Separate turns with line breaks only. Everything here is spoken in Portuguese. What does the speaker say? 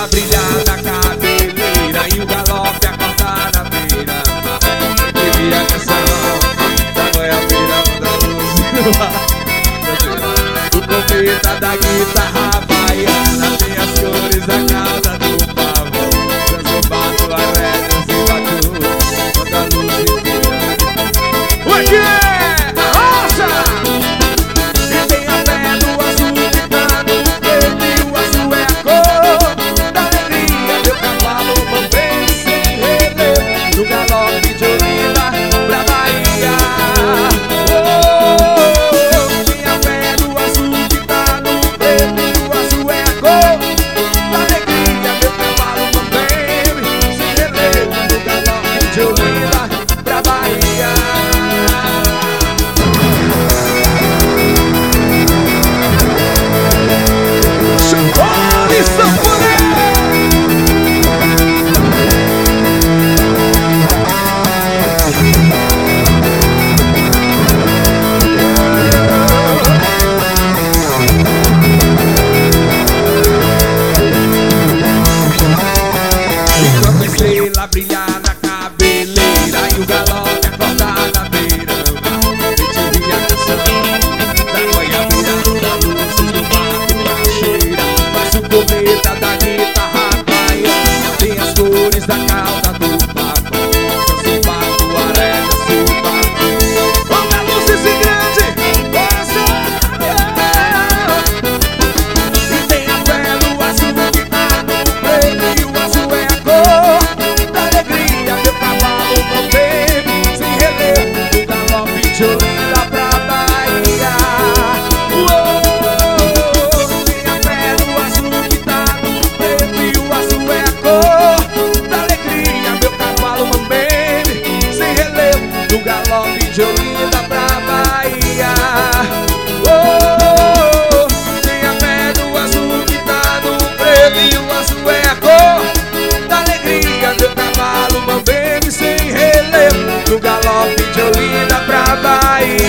estrela brilhar na cabeleira e o galope acordar na beira. Eu vi a canção da goiabeira da luz no ar. O cometa da guitarra baiana tem as cores da cauda do pavão. Dançou bato, arredas e batu quando a luz inteira. O que é? Arrocha! E tem a fé do azul gritando no preto e o azul é a cor da alegria. Meu cavalo mantém sem relevo no galope de Olinda pra Bahia. Tem a fé do azul que tá no preto e o azul é a cor da alegria. Meu cavalo mantém sem relevo no galope de Olinda pra Bahia. Chambole Sanfoneiro! Enquanto a estrela brilhar na cabeleira e o galope acordar na beira, a gente ouvia a canção da goiabeira, da luzes do mato pra cheira. Mas o cometa da guitarra baiana tem as cores da cauda do pavão. Dança o pato, arega, o pato. Como a luz esse grande, e tem a fé do azul que tá no preto e o azul é a cor da alegria. Meu cavalo não teme sem relevo no galope de Olinda pra Bahia. Tem a fé do azul que tá no preto e o azul é a cor da alegria. Meu cavalo não teme sem relevo no galope de Olinda pra Bahia. Tem a fé do azul que tá no preto e o azul é a cor da alegria. Meu cavalo mambeme sem relevo no galope de Olinda pra Bahia.